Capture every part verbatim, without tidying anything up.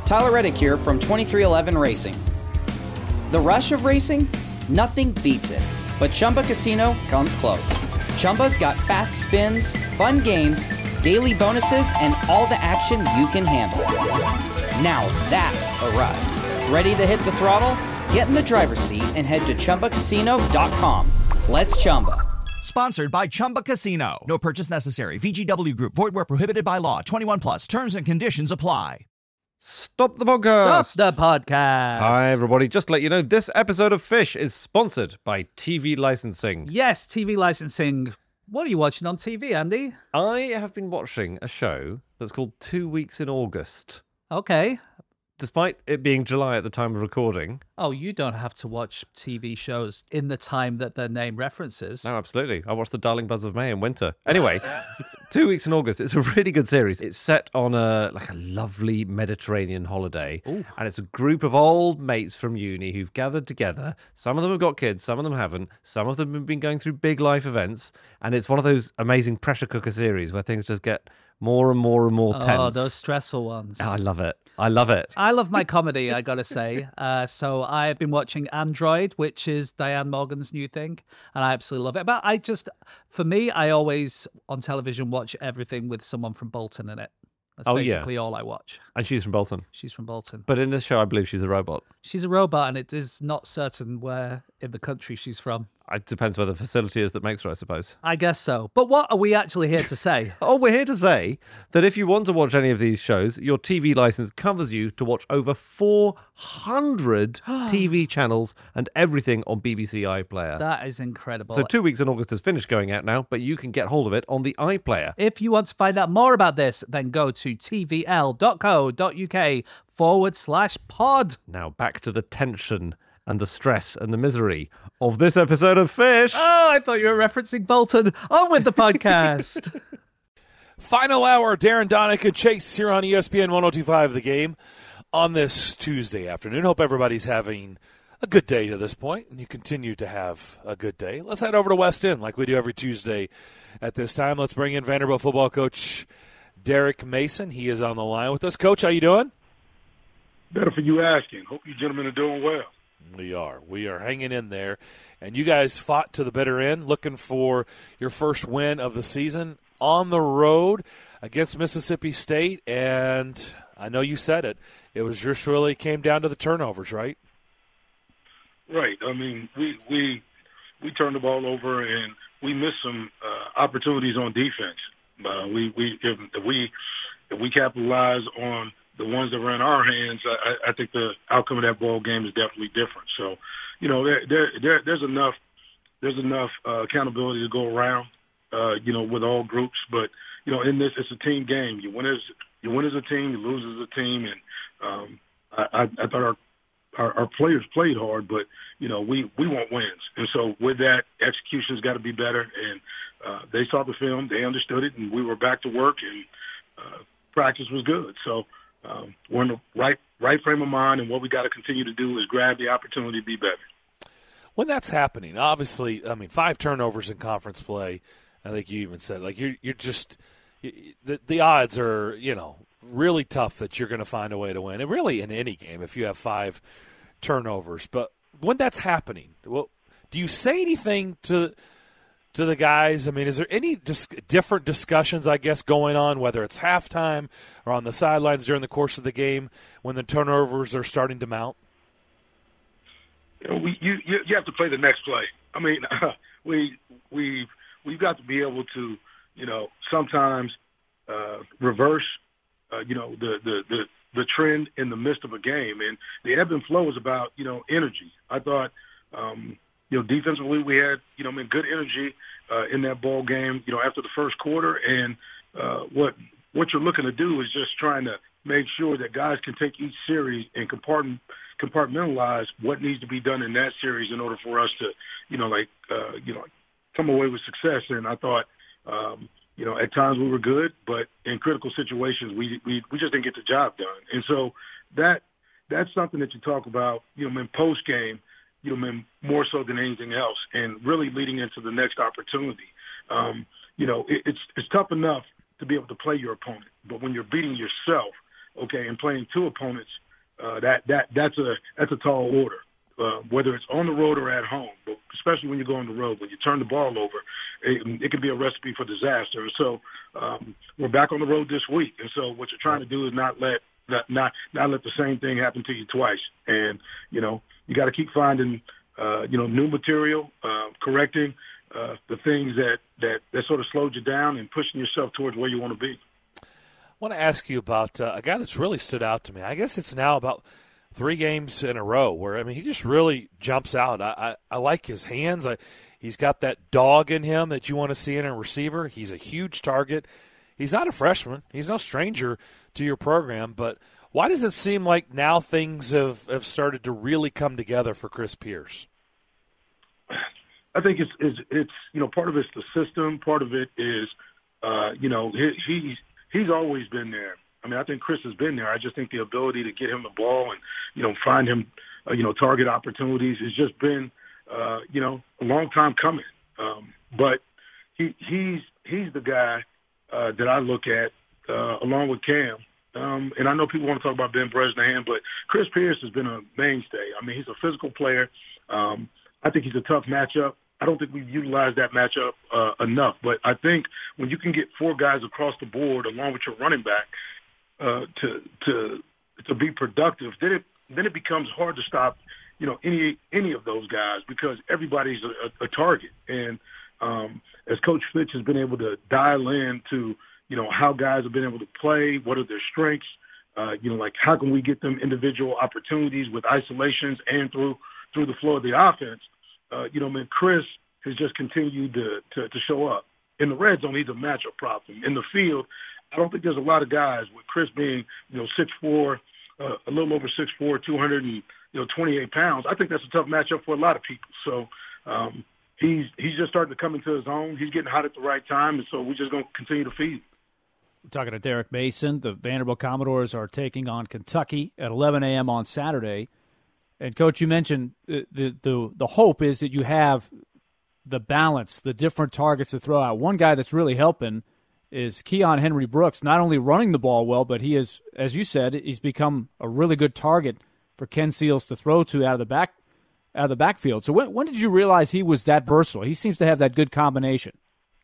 Tyler Reddick here from twenty-three eleven Racing. The rush of racing? Nothing beats it. But Chumba Casino comes close. Chumba's got fast spins, fun games, daily bonuses, and all the action you can handle. Now that's a ride. Ready to hit the throttle? Get in the driver's seat and head to Chumba Casino dot com. Let's Chumba. Sponsored by Chumba Casino. No purchase necessary. V G W Group. Void where prohibited by law. twenty-one plus. Terms and conditions apply. Stop the podcast. Stop the podcast. Hi, everybody. Just to let you know, this episode of Fish is sponsored by T V licensing. Yes, T V licensing. What are you watching on T V, Andy? I have been watching a show that's called Two Weeks in August. Okay. Despite it being July at the time of recording. Oh, you don't have to watch T V shows in the time that their name references. No, absolutely. I watched The Darling Buds of May in winter. Anyway, Two Weeks in August. It's a really good series. It's set on a like a lovely Mediterranean holiday. Ooh. And it's a group of old mates from uni who've gathered together. Some of them have got kids, some of them haven't. Some of them have been going through big life events. And it's one of those amazing pressure cooker series where things just get more and more and more tense. Oh, those stressful ones. Oh, I love it. I love it. I love my comedy, I gotta say. Uh, so I've been watching Android, which is Diane Morgan's new thing, and I absolutely love it. But I just, for me, I always, on television, watch everything with someone from Bolton in it. That's Oh, yeah. basically all I watch. And she's from Bolton. She's from Bolton. But in this show, I believe she's a robot. She's a robot, and it is not certain where in the country she's from. It depends where the facility is that makes her, I suppose. I guess so. But what are we actually here to say? Oh, we're here to say that if you want to watch any of these shows, your T V license covers you to watch over four hundred T V channels and everything on B B C iPlayer. That is incredible. So Two Weeks in August has finished going out now, but you can get hold of it on the iPlayer. If you want to find out more about this, then go to tvl.co.uk forward slash pod. Now back to the tension and the stress and the misery of this episode of Fish. Oh, I thought you were referencing Bolton. On with the podcast. Final hour, Darren Donick and Chase here on E S P N ten twenty-five The Game on this Tuesday afternoon. Hope everybody's having a good day to this point, and you continue to have a good day. Let's head over to West End like we do every Tuesday at this time. Let's bring in Vanderbilt football coach Derek Mason. He is on the line with us. Coach, how you doing? Better for you asking. Hope you gentlemen are doing well. We are. We are hanging in there. And you guys fought to the bitter end, looking for your first win of the season on the road against Mississippi State. And I know you said it. It was just really came down to the turnovers, right? Right. I mean, we we we turned the ball over and we missed some uh, opportunities on defense. Uh, we we if, if we if we capitalize on the ones that were in our hands, I, I think the outcome of that ball game is definitely different. So, you know, there, there, there there's enough there's enough uh, accountability to go around, uh, you know, with all groups. But you know, in this, it's a team game. You win as you win as a team, you lose as a team, and um, I, I, I thought our, our our players played hard, but you know, we we want wins, and so with that, execution's got to be better. And uh, they saw the film, they understood it, and we were back to work, and uh, practice was good. So. Um, we're in the right right frame of mind, and what we got to continue to do is grab the opportunity to be better. When that's happening, obviously, I mean, five turnovers in conference play. I think you even said, like, you're you're just you, the the odds are, you know, really tough that you're going to find a way to win, and really in any game if you have five turnovers. But when that's happening, well, do you say anything to? To the guys? I mean, is there any dis- different discussions, I guess, going on, whether it's halftime or on the sidelines during the course of the game when the turnovers are starting to mount? You know, we, you, you, you have to play the next play. I mean, uh, we, we've, we've got to be able to, you know, sometimes uh, reverse, uh, you know, the, the, the, the trend in the midst of a game. And the ebb and flow is about, you know, energy. I thought, um, You know, defensively, we had, you know, I mean, good energy uh, in that ball game, you know, after the first quarter. And uh, what what you're looking to do is just trying to make sure that guys can take each series and compartment, compartmentalize what needs to be done in that series in order for us to, you know, like, uh, you know, come away with success. And I thought, um, you know, at times we were good, but in critical situations, we we, we just didn't get the job done. And so that that's something that you talk about, you know, in post game. You know, more so than anything else, and really leading into the next opportunity. Um, you know, it, it's it's tough enough to be able to play your opponent, but when you're beating yourself, okay, and playing two opponents, uh, that that that's a that's a tall order. Uh, whether it's on the road or at home, but especially when you go on the road, when you turn the ball over, it, it can be a recipe for disaster. So um, we're back on the road this week, and so what you're trying to do is not let not not, not let the same thing happen to you twice. And you know you got to keep finding uh, you know new material, uh, correcting uh, the things that, that that sort of slowed you down, and pushing yourself towards where you want to be. I want to ask you about uh, a guy that's really stood out to me. I guess it's now about three games in a row where, I mean, he just really jumps out. I, I, I like his hands. I, he's got that dog in him that you want to see in a receiver. He's a huge target. He's not a freshman. He's no stranger to your program. But why does it seem like now things have, have started to really come together for Chris Pierce? I think it's, it's, it's you know, part of it's the system. Part of it is, uh, you know, he, he's, he's always been there. I mean, I think Chris has been there. I just think the ability to get him the ball and, you know, find him, uh, you know, target opportunities has just been, uh, you know, a long time coming. Um, but he, he's he's the guy uh, that I look at uh, along with Cam. Um, and I know people want to talk about Ben Bresnahan, but Chris Pierce has been a mainstay. I mean, he's a physical player. Um, I think he's a tough matchup. I don't think we've utilized that matchup uh, enough. But I think when you can get four guys across the board along with your running back, Uh, to to to be productive, then it then it becomes hard to stop, you know, any any of those guys because everybody's a, a target. And um, as Coach Fitch has been able to dial in to, you know, how guys have been able to play, what are their strengths, uh, you know, like how can we get them individual opportunities with isolations and through through the flow of the offense. Uh, you know, man, Chris has just continued to, to to show up in the red zone. He's a matchup problem in the field. I don't think there's a lot of guys with Chris being, you know, six four, uh, a little over six four, two hundred and, you know, twenty-eight pounds. I think that's a tough matchup for a lot of people. So um, he's he's just starting to come into his own. He's getting hot at the right time, and so we're just going to continue to feed him. We're talking to Derek Mason. The Vanderbilt Commodores are taking on Kentucky at eleven a.m. on Saturday. And, Coach, you mentioned the, the, the, the hope is that you have the balance, the different targets to throw out. One guy that's really helping is Keon Henry Brooks, not only running the ball well, but he is, as you said, he's become a really good target for Ken Seals to throw to out of the back out of the backfield. So when, when did you realize he was that versatile? He seems to have that good combination.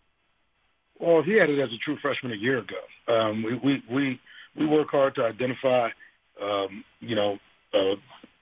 Well, he had it as a true freshman a year ago. Um, we, we we we work hard to identify, um, you know, uh,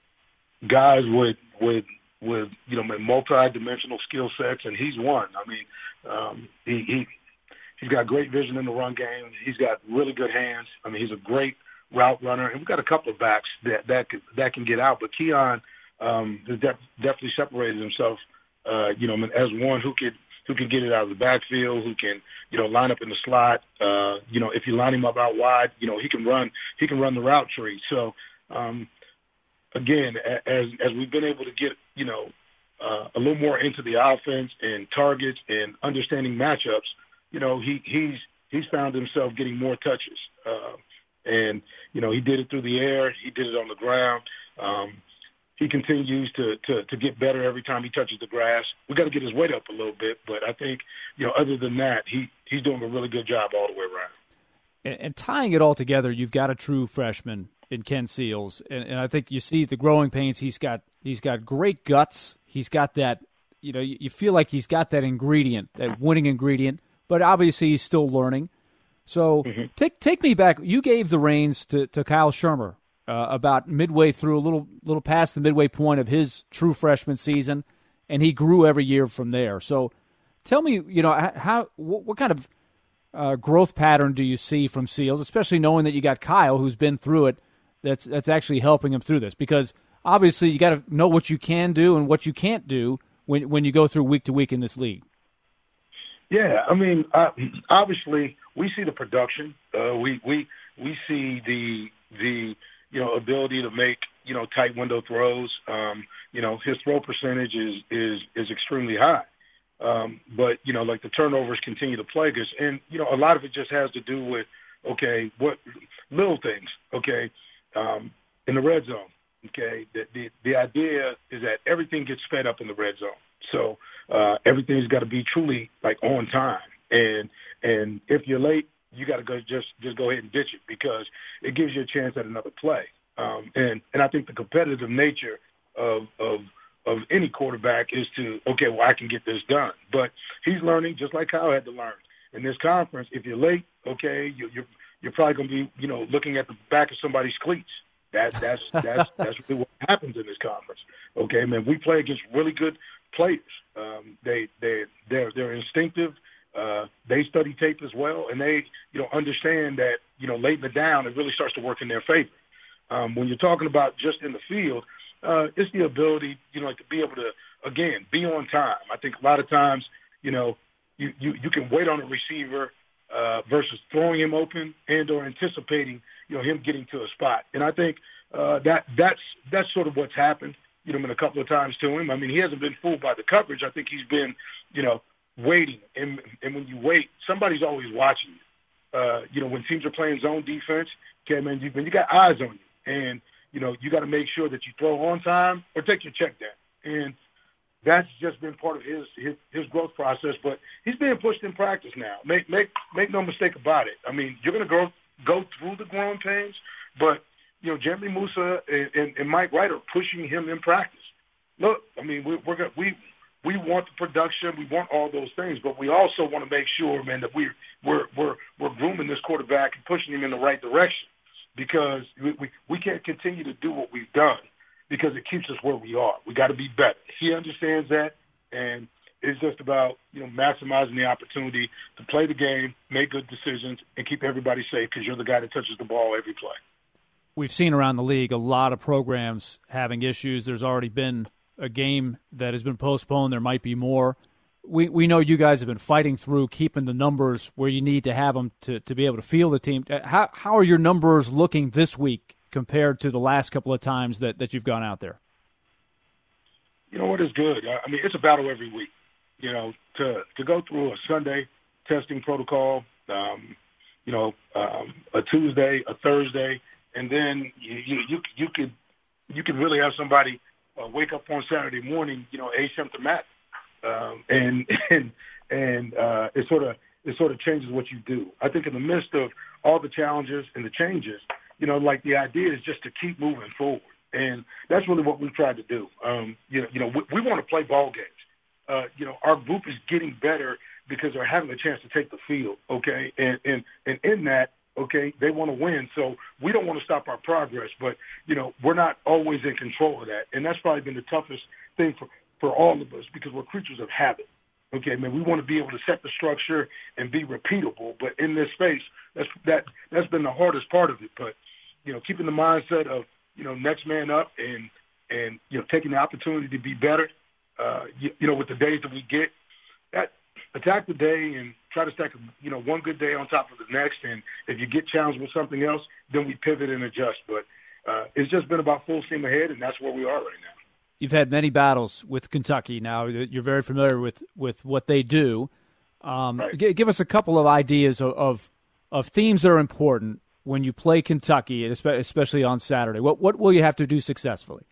guys with with with you know multi-dimensional skill sets, and he's one. I mean, um, he. he He's got great vision in the run game. He's got really good hands. I mean, he's a great route runner. And we've got a couple of backs that that, could, that can get out. But Keon um, has def- definitely separated himself, uh, you know, as one who could who can get it out of the backfield, who can, you know, line up in the slot. Uh, you know, if you line him up out wide, you know, he can run. He can run the route tree. So, um, again, as as we've been able to get, you know, uh, a little more into the offense and targets and understanding matchups. You know, he, he's he's found himself getting more touches. Uh, and, you know, he did it through the air. He did it on the ground. Um, he continues to, to, to get better every time he touches the grass. We got to get his weight up a little bit. But I think, you know, other than that, he, he's doing a really good job all the way around. And, and tying it all together, you've got a true freshman in Ken Seals. And, and I think you see the growing pains. He's got he's got great guts. He's got that, you know, you, you feel like he's got that ingredient, that winning ingredient. But obviously he's still learning. So mm-hmm. take take me back. You gave the reins to, to Kyle Shurmur uh, about midway through, a little little past the midway point of his true freshman season, and he grew every year from there. So tell me, you know, how what, what kind of uh, growth pattern do you see from Seals, especially knowing that you got Kyle, who's been through it, that's that's actually helping him through this? Because obviously you got to know what you can do and what you can't do when when you go through week to week in this league. Yeah, I mean, uh, obviously we see the production. Uh, we we we see the the you know ability to make you know tight window throws. Um, you know, his throw percentage is is is extremely high. Um, but you know, like the turnovers continue to plague us, and you know, a lot of it just has to do with okay, what little things. Okay, um, in the red zone. Okay, the, the the idea is that everything gets sped up in the red zone. So uh, everything's got to be truly like on time. And and if you're late, you got to go just just go ahead and ditch it because it gives you a chance at another play. Um, and and I think the competitive nature of of of any quarterback is to, okay, well, I can get this done. But he's learning just like Kyle had to learn. In this conference, if you're late, okay, you, you're you're probably going to be, you know, looking at the back of somebody's cleats. That, that's that's that's really what happens in this conference. Okay, man, we play against really good players. Um, they they they're they're instinctive. Uh, they study tape as well, and they you know understand that you know late in the down it really starts to work in their favor. Um, when you're talking about just in the field, uh, it's the ability you know like to be able to again be on time. I think a lot of times you know you you, you can wait on a receiver uh, versus throwing him open and or anticipating you know him getting to a spot. And I think uh, that that's that's sort of what's happened. You know, a couple of times to him. I mean, he hasn't been fooled by the coverage. I think he's been you know. waiting, and and when you wait, somebody's always watching you. Uh, you know, when teams are playing zone defense, okay, man, you, when you got eyes on you, and you know, you got to make sure that you throw on time or take your check down, and that's just been part of his his, his growth process. But he's being pushed in practice now. Make make make no mistake about it. I mean, you're going to go go through the growing pains, but you know, Jeremy Musa and, and, and Mike Wright are pushing him in practice. Look, I mean, we, we're gonna, we. We want the production. We want all those things, but we also want to make sure, man, that we're we're we're we're grooming this quarterback and pushing him in the right direction, because we we, we can't continue to do what we've done because it keeps us where we are. We got to be better. He understands that, and it's just about you know maximizing the opportunity to play the game, make good decisions, and keep everybody safe because you're the guy that touches the ball every play. We've seen around the league a lot of programs having issues. There's already been a game that has been postponed. There might be more. We we know you guys have been fighting through keeping the numbers where you need to have them to, to be able to field the team. How how are your numbers looking this week compared to the last couple of times that, that you've gone out there? You know what is good? I mean, it's a battle every week. You know, to to go through a Sunday testing protocol, um, you know, um, a Tuesday, a Thursday, and then you you you, you could you could really have somebody Uh, wake up on Saturday morning, you know, asymptomatic, um, and and and uh, it sort of it sort of changes what you do. I think in the midst of all the challenges and the changes, you know, like the idea is just to keep moving forward, and that's really what we've tried to do. Um, you know, you know, we, we want to play ball games. Uh, you know, our group is getting better because they're having a chance to take the field. Okay, and and and in that. Okay, they want to win, so we don't want to stop our progress. But, you know, we're not always in control of that. And that's probably been the toughest thing for, for all of us because we're creatures of habit. Okay, man, we want to be able to set the structure and be repeatable. But in this space, that's that that's been the hardest part of it. But, you know, keeping the mindset of, you know, next man up and, and you know, taking the opportunity to be better, uh, you, you know, with the days that we get, that attack the day and try to stack, you know, one good day on top of the next. And if you get challenged with something else, then we pivot and adjust. But uh, it's just been about full steam ahead, and that's where we are right now. You've had many battles with Kentucky now. You're very familiar with, with what they do. Um, right. g- give us a couple of ideas of, of of themes that are important when you play Kentucky, especially on Saturday. What what will you have to do successfully?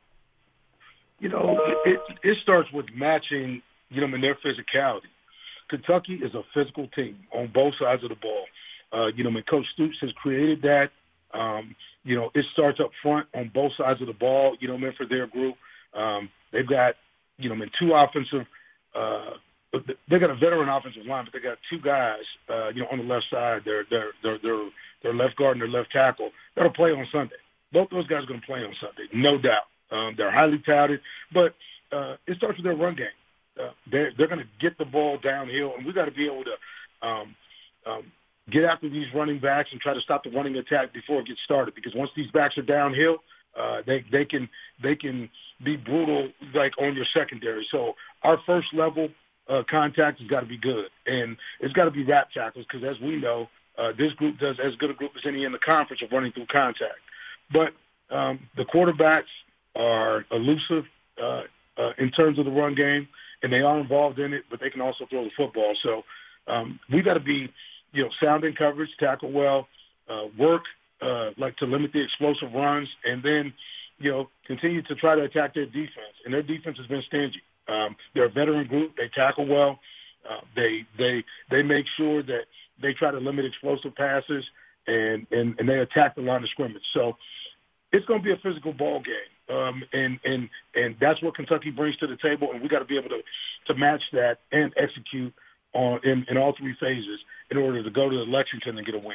You know, it, it, it starts with matching, you know, in their physicality. Kentucky is a physical team on both sides of the ball. Uh, you know, when Coach Stoops has created that, um, you know, it starts up front on both sides of the ball, you know, meant for their group. Um, they've got, you know, I mean, two offensive uh, – they got a veteran offensive line, but they got two guys, uh, you know, on the left side. They're, they're, they're, they're, they're left guard and their left tackle. That'll play on Sunday. Both those guys are going to play on Sunday, no doubt. Um, they're highly touted, but uh, it starts with their run game. Uh, they're they're going to get the ball downhill, and we've got to be able to um, um, get after these running backs and try to stop the running attack before it gets started. Because once these backs are downhill, uh, they they can they can be brutal like on your secondary. So our first level uh, contact has got to be good, and it's got to be wrap tackles because as we know, uh, this group does as good a group as any in the conference of running through contact. But um, the quarterbacks are elusive uh, uh, in terms of the run game. And they are involved in it, but they can also throw the football. So um, we got to be, you know, sound in coverage, tackle well, uh, work uh, like to limit the explosive runs, and then, you know, continue to try to attack their defense. And their defense has been stingy. Um, they're a veteran group. They tackle well. Uh, they they they make sure that they try to limit explosive passes, and, and, and they attack the line of scrimmage. So it's going to be a physical ball game, um, and, and, and that's what Kentucky brings to the table, and we got to be able to, to match that and execute on in, in all three phases in order to go to Lexington and get a win.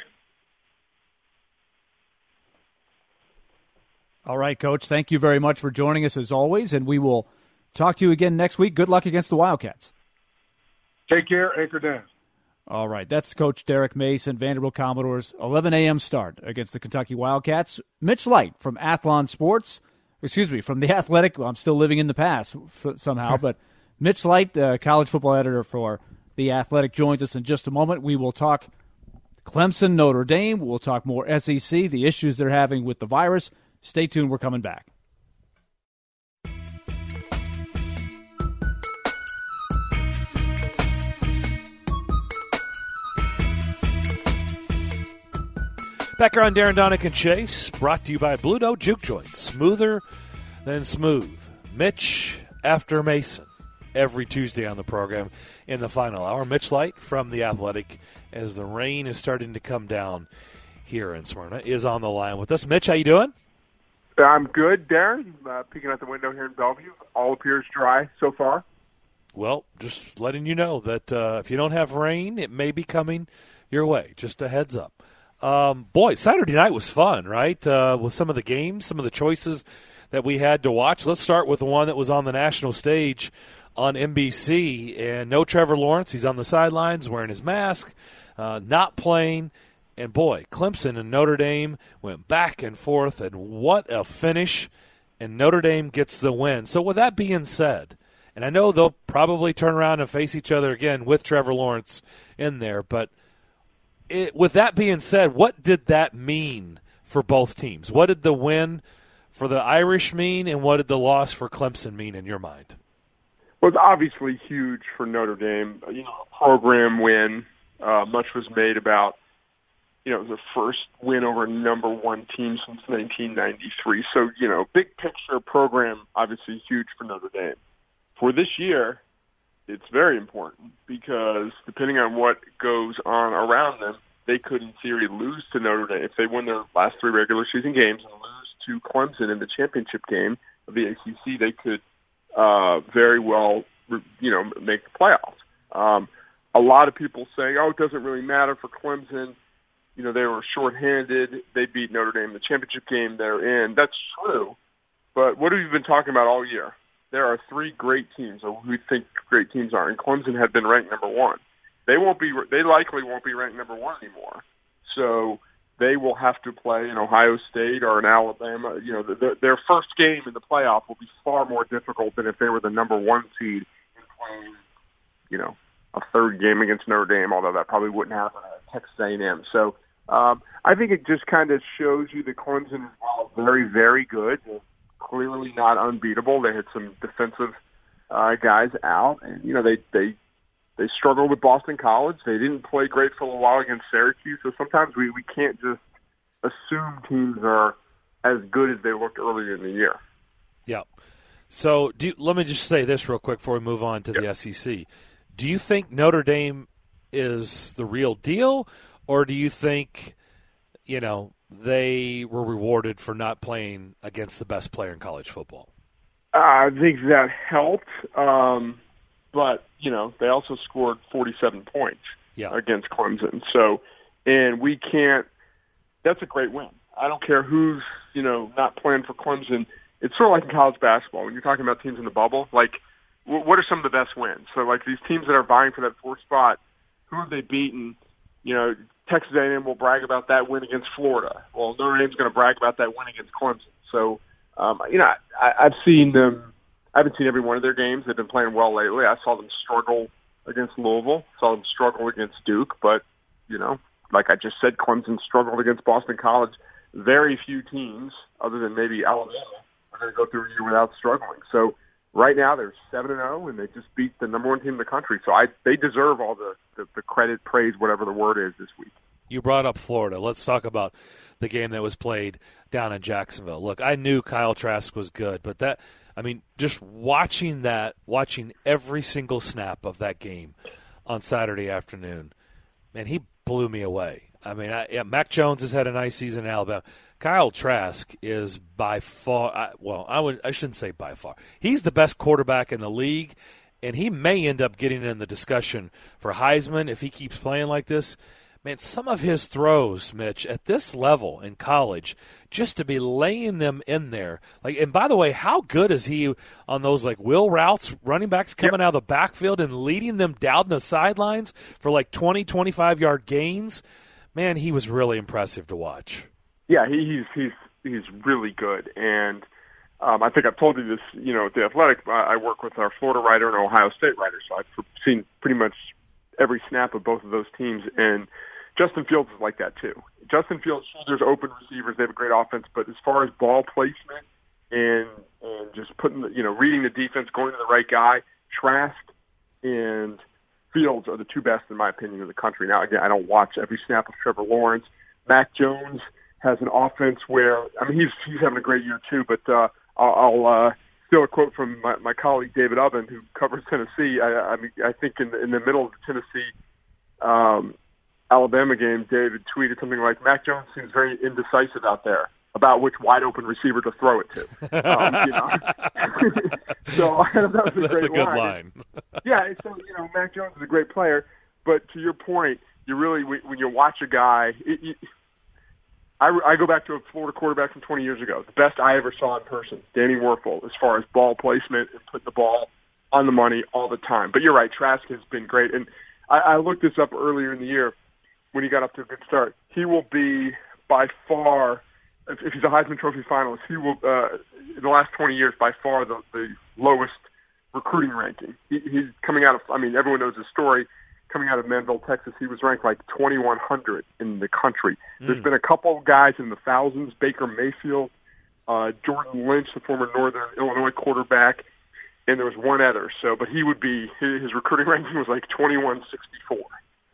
All right, Coach. Thank you very much for joining us as always, and we will talk to you again next week. Good luck against the Wildcats. Take care. Anchor down. All right, that's Coach Derek Mason, Vanderbilt Commodores, eleven a.m. start against the Kentucky Wildcats. Mitch Light from Athlon Sports, excuse me, from The Athletic. Well, I'm still living in the past somehow, but Mitch Light, uh, college football editor for The Athletic, joins us in just a moment. We will talk Clemson, Notre Dame. We'll talk more S E C, the issues they're having with the virus. Stay tuned. We're coming back. Back here on Darren Donick and Chase, brought to you by Blue Note Juke Joints. Smoother than smooth. Mitch after Mason every Tuesday on the program in the final hour. Mitch Light from The Athletic, as the rain is starting to come down here in Smyrna, is on the line with us. Mitch, how you doing? I'm good, Darren. Uh, peeking out the window here in Bellevue. All appears dry so far. Well, just letting you know that uh, if you don't have rain, it may be coming your way. Just a heads up. Um, boy, Saturday night was fun, right? Uh, with some of the games, some of the choices that we had to watch. Let's start with the one that was on the national stage on N B C. And no Trevor Lawrence. He's on the sidelines wearing his mask, uh, not playing. And, boy, Clemson and Notre Dame went back and forth, and what a finish. And Notre Dame gets the win. So with that being said, and I know they'll probably turn around and face each other again with Trevor Lawrence in there, but it, with that being said, what did that mean for both teams? What did the win for the Irish mean, and what did the loss for Clemson mean in your mind? Well, it's obviously huge for Notre Dame. You know, a program win. Uh, much was made about, you know, the first win over a number one team since nineteen ninety-three. So, you know, big picture program, obviously huge for Notre Dame. For this year, it's very important because depending on what goes on around them, they could, in theory, lose to Notre Dame. If they win their last three regular season games and lose to Clemson in the championship game of the A C C, they could uh, very well, you know, make the playoffs. Um, a lot of people say, oh, it doesn't really matter for Clemson. You know, they were shorthanded. They beat Notre Dame in the championship game they're in. That's true. But what have you been talking about all year? There are three great teams, or who we think great teams are, and Clemson had been ranked number one. They won't be. They likely won't be ranked number one anymore. So they will have to play in Ohio State or in Alabama. You know, the, their first game in the playoff will be far more difficult than if they were the number one seed and playing, you know, a third game against Notre Dame. Although that probably wouldn't happen at Texas A and M. So. Um, I think it just kind of shows you that Clemson is well, very, very good. They're clearly not unbeatable. They had some defensive uh, guys out, and you know they they they struggled with Boston College. They didn't play great for a while against Syracuse. So sometimes we, we can't just assume teams are as good as they looked earlier in the year. Yeah. So do you, let me just say this real quick before we move on to yep. the S E C. Do you think Notre Dame is the real deal? Or do you think, you know, they were rewarded for not playing against the best player in college football? Uh, I think that helped. Um, but, you know, they also scored forty-seven points yeah. against Clemson. So, and we can't – that's a great win. I don't care who's, you know, not playing for Clemson. It's sort of like in college basketball. When you're talking about teams in the bubble, like, what are some of the best wins? So, like, these teams that are vying for that fourth spot, who have they beaten? You know, Texas A and M will brag about that win against Florida. Well, Notre Dame's going to brag about that win against Clemson. So, um, you know, I, I've seen them. I haven't seen every one of their games. They've been playing well lately. I saw them struggle against Louisville. Saw them struggle against Duke. But, you know, like I just said, Clemson struggled against Boston College. Very few teams, other than maybe Alabama, are going to go through a year without struggling. So, right now, they're seven and oh, and they just beat the number one team in the country. So I, they deserve all the, the, the credit, praise, whatever the word is this week. You brought up Florida. Let's talk about the game that was played down in Jacksonville. Look, I knew Kyle Trask was good, but that, I mean, just watching that, watching every single snap of that game on Saturday afternoon, man, he blew me away. I mean, I, yeah, Mac Jones has had a nice season in Alabama. Kyle Trask is by far I, – well, I would I shouldn't say by far. He's the best quarterback in the league, and he may end up getting in the discussion for Heisman if he keeps playing like this. Man, some of his throws, Mitch, at this level in college, just to be laying them in there. Like, and by the way, how good is he on those like wheel routes, running backs coming yep. out of the backfield and leading them down the sidelines for like twenty, twenty-five-yard gains? Man, he was really impressive to watch. Yeah, he, he's he's he's really good, and um, I think I've told you this. You know, at the Athletic, I work with our Florida writer and Ohio State writer, so I've seen pretty much every snap of both of those teams. And Justin Fields is like that too. Justin Fields, there's open receivers, they have a great offense, but as far as ball placement and and just putting, the, you know, reading the defense, going to the right guy, Trask and Fields are the two best in my opinion in the country. Now, again, I don't watch every snap of Trevor Lawrence. Mac Jones has an offense where, I mean, he's he's having a great year too, but uh, I'll, I'll uh, steal a quote from my, my colleague David Oven, who covers Tennessee. I, I mean, I think in the, in the middle of the Tennessee um, Alabama game, David tweeted something like, Mac Jones seems very indecisive out there about which wide open receiver to throw it to. Um, you know? so that was a That's great a good line. line. Yeah, so, you know, Mac Jones is a great player, but to your point, you really, when you watch a guy, it, it, I, I go back to a Florida quarterback from twenty years ago. The best I ever saw in person, Danny Werfel, as far as ball placement and putting the ball on the money all the time. But you're right, Trask has been great. And I, I looked this up earlier in the year when he got up to a good start. He will be by far, if, if he's a Heisman Trophy finalist, he will, uh, in the last twenty years, by far the, the lowest recruiting ranking. He, he's coming out of, I mean, everyone knows his story. Coming out of Manville, Texas, he was ranked like twenty-one hundred in the country. Mm. There's been a couple of guys in the thousands, Baker Mayfield, uh, Jordan Lynch, the former Northern Illinois quarterback, and there was one other. So, but he would be, his, his recruiting ranking was like twenty-one sixty-four.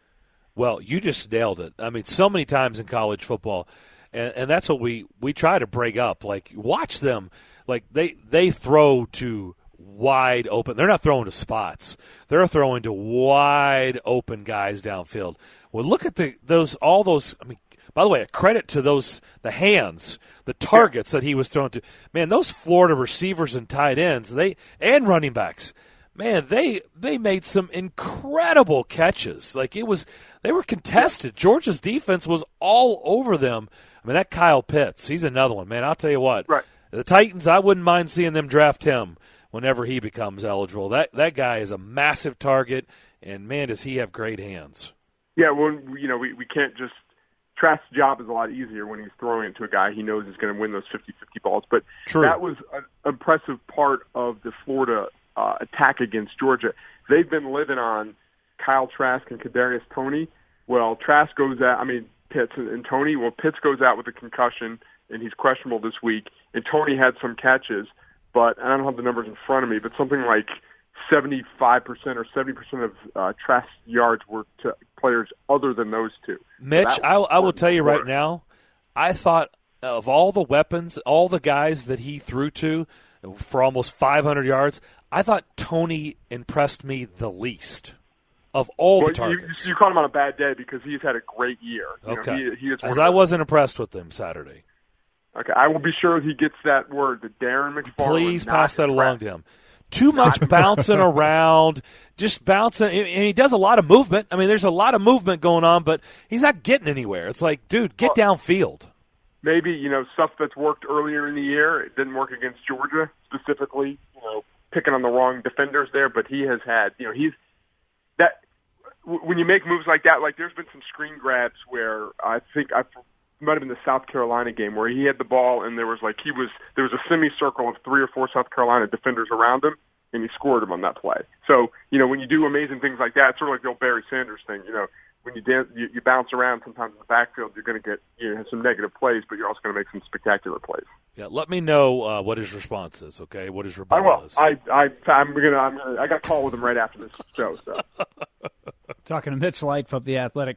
Well, you just nailed it. I mean, so many times in college football, and, and that's what we, we try to break up. Like, watch them. Like, they, they throw to wide open. They're not throwing to spots. They're throwing to wide open guys downfield. Well, look at the those all those. I mean, by the way, a credit to those the hands, the targets that he was throwing to. Man, those Florida receivers and tight ends, they and running backs. Man, they they made some incredible catches. Like it was, they were contested. Georgia's defense was all over them. I mean, that Kyle Pitts, he's another one. Man, I'll tell you what. Right. The Titans, I wouldn't mind seeing them draft him whenever he becomes eligible. That that guy is a massive target, and, man, does he have great hands. Yeah, well, you know, we, we can't just – Trask's job is a lot easier when he's throwing it to a guy he knows is going to win those fifty-fifty balls. But True. That was an impressive part of the Florida uh, attack against Georgia. They've been living on Kyle Trask and Kadarius Toney. Well, Trask goes out – I mean, Pitts and, and Toney. Well, Pitts goes out with a concussion, and he's questionable this week. And Toney had some catches. But I don't have the numbers in front of me, but something like seventy-five percent or seventy percent of uh, Trask yards were to players other than those two. Mitch, So I, I will tell you right now, I thought of all the weapons, all the guys that he threw to for almost five hundred yards, I thought Toney impressed me the least of all well, the targets. You, you caught him on a bad day because he's had a great year. You okay. Know, he, he is As I wasn't impressed with him Saturday. Okay, I will be sure he gets that word that Darren McFarland. Please pass that impressed. along to him. Too much bouncing around, just bouncing, and he does a lot of movement. I mean, there's a lot of movement going on, but he's not getting anywhere. It's like, dude, get well, downfield. Maybe, you know, stuff that's worked earlier in the year. It didn't work against Georgia specifically, you know, picking on the wrong defenders there, but he has had, you know, he's that when you make moves like that, like there's been some screen grabs where I think I might have been the South Carolina game where he had the ball and there was like he was there was a semicircle of three or four South Carolina defenders around him and he scored him on that play. So, you know, when you do amazing things like that, it's sort of like the old Barry Sanders thing, you know, when you dance, you, you bounce around sometimes in the backfield, you're going to get, you know, have some negative plays, but you're also going to make some spectacular plays. Yeah, let me know uh, what his response is, okay? What his I rebuttal will. is. I, I, I'm gonna, I'm gonna, I got a call with him right after this show. So, talking to Mitch Light from The Athletic.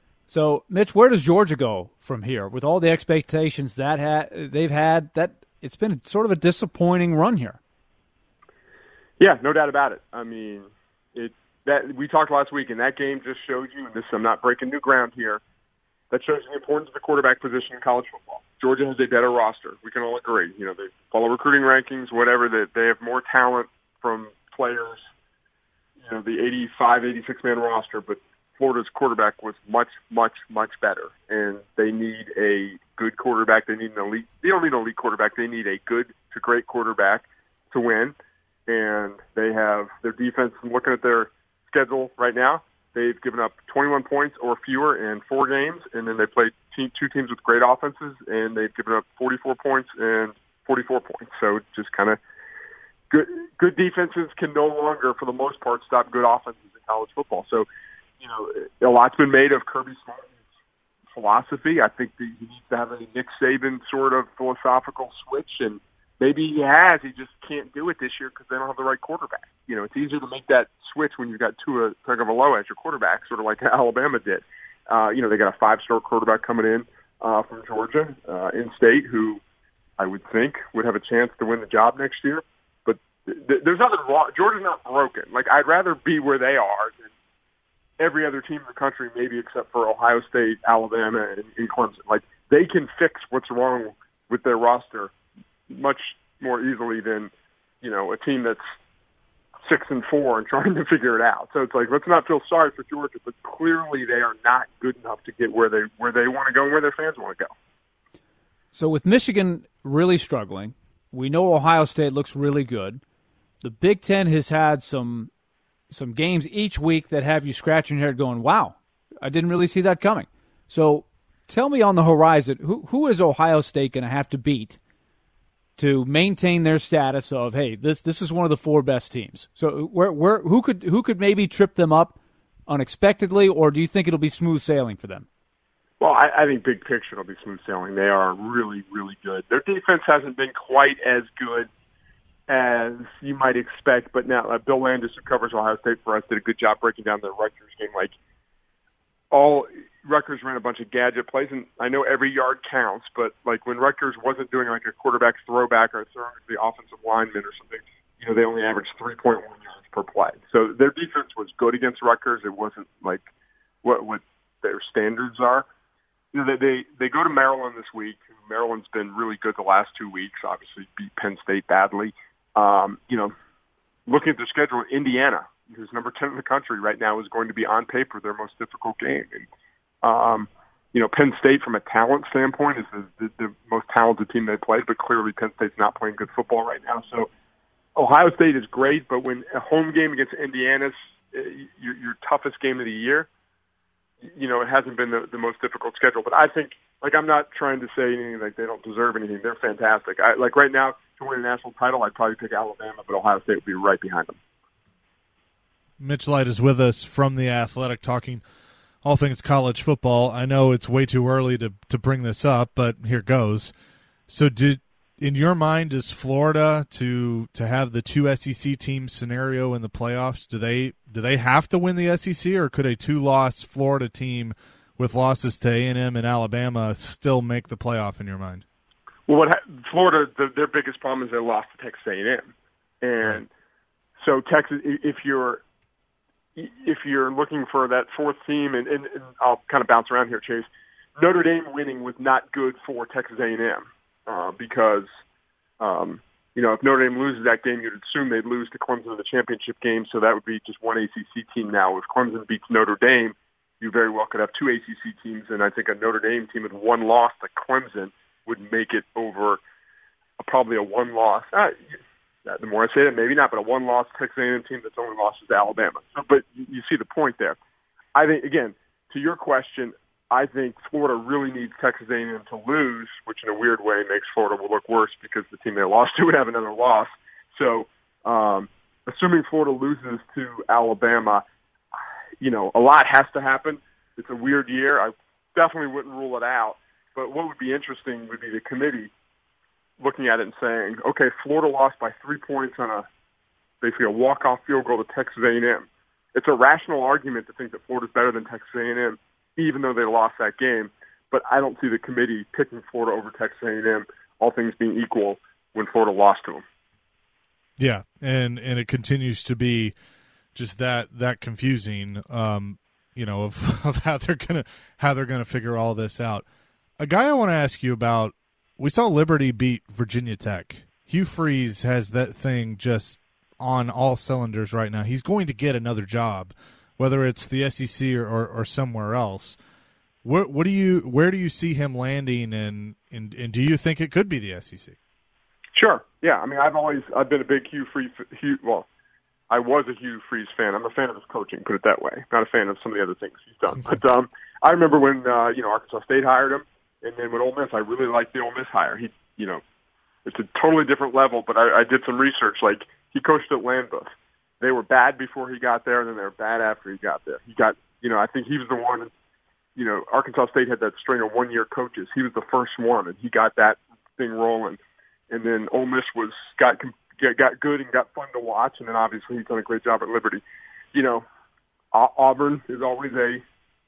So, Mitch, where does Georgia go from here with all the expectations that ha- they've had? That it's been sort of a disappointing run here. Yeah, no doubt about it. I mean, it that we talked last week, and that game just showed you, and this I'm not breaking new ground here, that shows you the importance of the quarterback position in college football. Georgia has a better roster. We can all agree. You know, they follow recruiting rankings, whatever. They, they have more talent from players, you know, the eighty-five, eighty-six man roster, but Florida's quarterback was much, much, much better. And they need a good quarterback. They need an elite. They don't need an elite quarterback. They need a good to great quarterback to win. And they have their defense, looking at their schedule right now, they've given up twenty-one points or fewer in four games, and then they played te- two teams with great offenses, and they've given up forty-four points and forty-four points. So just kind of good good defenses can no longer, for the most part, stop good offenses in college football. So, you know, a lot's been made of Kirby Smart's philosophy. I think that he needs to have a Nick Saban sort of philosophical switch, and maybe he has. He just can't do it this year because they don't have the right quarterback. You know, it's easier to make that switch when you've got Tua Tagovailoa as your quarterback, sort of like Alabama did. Uh, you know, they got a five-star quarterback coming in uh, from Georgia, uh, in-state, who I would think would have a chance to win the job next year. But th- th- there's nothing wrong. Georgia's not broken. Like, I'd rather be where they are than every other team in the country, maybe except for Ohio State, Alabama, and, and Clemson. Like, they can fix what's wrong with their roster much more easily than, you know, a team that's six and four and trying to figure it out. So it's like, let's not feel sorry for Georgia, but clearly they are not good enough to get where they where they want to go and where their fans want to go. So with Michigan really struggling, we know Ohio State looks really good. The Big Ten has had some some games each week that have you scratching your head going, wow, I didn't really see that coming. So tell me on the horizon, who who is Ohio State going to have to beat to maintain their status of, hey, this this is one of the four best teams? So where where who could who could maybe trip them up unexpectedly, or do you think it'll be smooth sailing for them? Well, I, I think big picture it'll be smooth sailing. They are really, really good. Their defense hasn't been quite as good as you might expect, but now uh, Bill Landis, who covers Ohio State for us, did a good job breaking down the Rutgers game. Like, all Rutgers ran a bunch of gadget plays, and I know every yard counts, but like when Rutgers wasn't doing like a quarterback throwback or throwing to the offensive lineman or something, you know, they only averaged three point one yards per play. So their defense was good against Rutgers. It wasn't like what what their standards are. You know, they they, they go to Maryland this week. Maryland's been really good the last two weeks. Obviously, beat Penn State badly. Um, you know, looking at their schedule, Indiana, who's number ten in the country right now, is going to be on paper their most difficult game. And, um, you know, Penn State, from a talent standpoint, is the, the, the most talented team they played, but clearly Penn State's not playing good football right now. So Ohio State is great, but when a home game against Indiana's your, your toughest game of the year, you know, it hasn't been the, the most difficult schedule. But I think, like, I'm not trying to say anything like they don't deserve anything. They're fantastic. I, like, right now, to win a national title, I'd probably pick Alabama, but Ohio State would be right behind them. Mitch Light is with us from The Athletic, talking all things college football. I know it's way too early to, to bring this up, but here goes. So did, in your mind, is Florida to to have the two S E C teams scenario in the playoffs? Do they do they have to win the S E C, or could a two-loss Florida team with losses to A and M and Alabama still make the playoff in your mind? Well, what ha- Florida, the, their biggest problem is they lost to Texas A and M, and so Texas, if you're if you're looking for that fourth team, and, and, and I'll kind of bounce around here, Chase, Notre Dame winning was not good for Texas A and M uh, because, um, you know, if Notre Dame loses that game, you'd assume they'd lose to Clemson in the championship game, so that would be just one A C C team now. If Clemson beats Notre Dame, you very well could have two A C C teams, and I think a Notre Dame team with one loss to Clemson would make it over a, probably a one-loss. Uh, the more I say it, maybe not, but a one-loss Texas A and M team that's only lost to Alabama. So, but you, you see the point there. I think, again, to your question, I think Florida really needs Texas A and M to lose, which in a weird way makes Florida look worse because the team they lost to would have another loss. So, um, assuming Florida loses to Alabama, you know, a lot has to happen. It's a weird year. I definitely wouldn't rule it out. But what would be interesting would be the committee looking at it and saying, okay, Florida lost by three points on a basically a walk-off field goal to Texas A and M. It's a rational argument to think that Florida's better than Texas A and M, even though they lost that game. But I don't see the committee picking Florida over Texas A and M, all things being equal, when Florida lost to them. Yeah, and, and it continues to be just that that confusing. Um, you know, of, of how they're gonna how they're gonna figure all this out. A guy I want to ask you about. We saw Liberty beat Virginia Tech. Hugh Freeze has that thing just on all cylinders right now. He's going to get another job, whether it's the S E C or, or, or somewhere else. What, what do you? Where do you see him landing, and, and and do you think it could be the S E C? Sure. Yeah. I mean, I've always I've been a big Hugh Freeze. Hugh, well, I was a Hugh Freeze fan. I'm a fan of his coaching. Put it that way. Not a fan of some of the other things he's done. But um, I remember when uh, you know Arkansas State hired him. And then with Ole Miss, I really liked the Ole Miss hire. He, you know, it's a totally different level, but I, I did some research. Like, he coached at Landbus. They were bad before he got there, and then they were bad after he got there. He got, you know, I think he was the one, you know, Arkansas State had that string of one-year coaches. He was the first one, and he got that thing rolling. And then Ole Miss was got got good and got fun to watch, and then obviously he's done a great job at Liberty. You know, Auburn is always a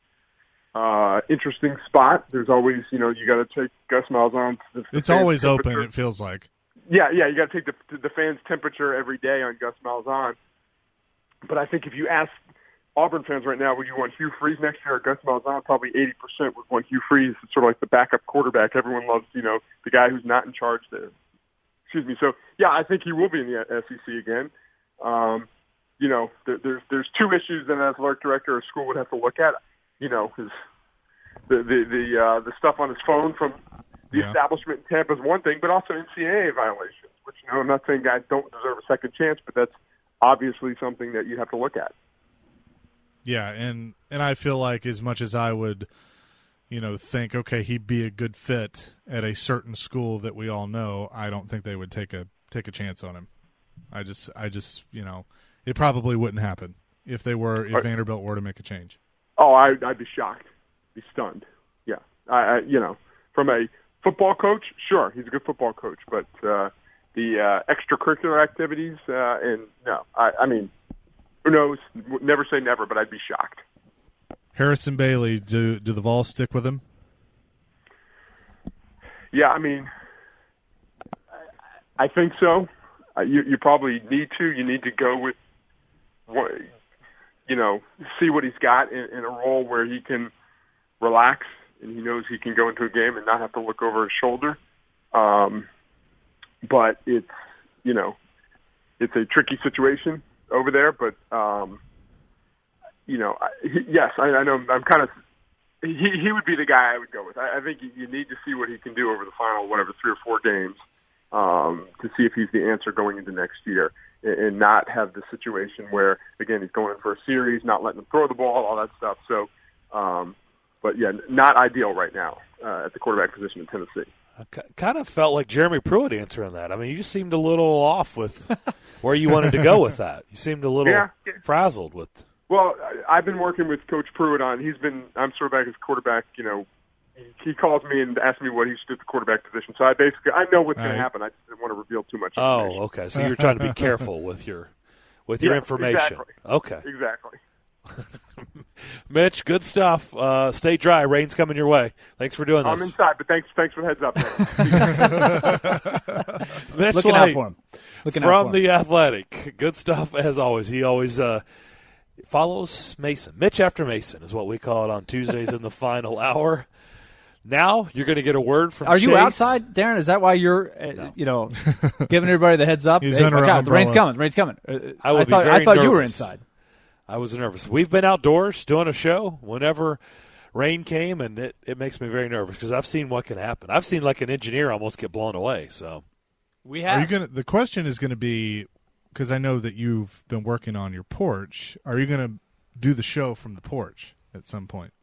Uh, interesting spot. There's always, you know, you got to take Gus Malzahn. The, the it's always open, temperature. it feels like. Yeah, yeah, you got to take the the fans' temperature every day on Gus Malzahn. But I think if you ask Auburn fans right now, would you want Hugh Freeze next year or Gus Malzahn? Probably eighty percent would want Hugh Freeze. It's sort of like the backup quarterback. Everyone loves, you know, the guy who's not in charge there. Excuse me. So, yeah, I think he will be in the S E C again. Um, you know, there, there's there's two issues that an athletic director or school would have to look at. You know, his the the the, uh, the stuff on his phone from the yeah. establishment in Tampa is one thing, but also N C double A violations. Which, you know, I'm not saying guys don't deserve a second chance, but that's obviously something that you have to look at. Yeah, and and I feel like as much as I would, you know, think okay, he'd be a good fit at a certain school that we all know, I don't think they would take a take a chance on him. I just I just you know, it probably wouldn't happen if they were if right. Vanderbilt were to make a change. Oh, I, I'd be shocked, be stunned. Yeah, I, I, you know, from a football coach, sure, he's a good football coach, but uh, the uh, extracurricular activities, uh, and no, I, I mean, who knows? Never say never, but I'd be shocked. Harrison Bailey, do do the Vols stick with him? Yeah, I mean, I, I think so. Uh, you, you probably need to. You need to go with what. You know, see what he's got in, in a role where he can relax and he knows he can go into a game and not have to look over his shoulder. Um, but it's, you know, it's a tricky situation over there. But, um, you know, I, he, yes, I, I know I'm kind of he, – he would be the guy I would go with. I, I think you, you need to see what he can do over the final, whatever, three or four games um, to see if he's the answer going into next year. And not have the situation where, again, he's going in for a series, not letting him throw the ball, all that stuff. So, um, but, yeah, not ideal right now uh, at the quarterback position in Tennessee. I kind of felt like Jeremy Pruitt answering that. I mean, you just seemed a little off with where you wanted to go with that. You seemed a little yeah. frazzled with. Well, I've been working with Coach Pruitt on. He's been. I'm sort of back as quarterback. You know, he calls me and asks me what he should do at the quarterback position. So I basically I know what's going right. to happen. I just didn't want to reveal too much. Oh, okay. So you're trying to be careful with your with your yeah, information. Exactly. Okay. Exactly. Mitch, good stuff. Uh, stay dry. Rain's coming your way. Thanks for doing this. I'm inside, but thanks thanks for the heads up. Mitch Looking Light out for him. Looking from out for The him. Athletic. Good stuff as always. He always uh, follows Mason. Mitch after Mason is what we call it on Tuesdays in the final hour. Now you're going to get a word from Are Chase. you outside, Darren? Is that why you're, uh, No. you know, giving everybody the heads up? He's Hey, under watch an out. The rain's umbrella. coming. The rain's coming. Uh, I would be thought, very I thought you were nervous. inside. I was nervous. We've been outdoors doing a show whenever rain came, and it, it makes me very nervous because I've seen what can happen. I've seen like an engineer almost get blown away. So We Are have. you gonna? The question is going to be, because I know that you've been working on your porch. Are you going to do the show from the porch at some point?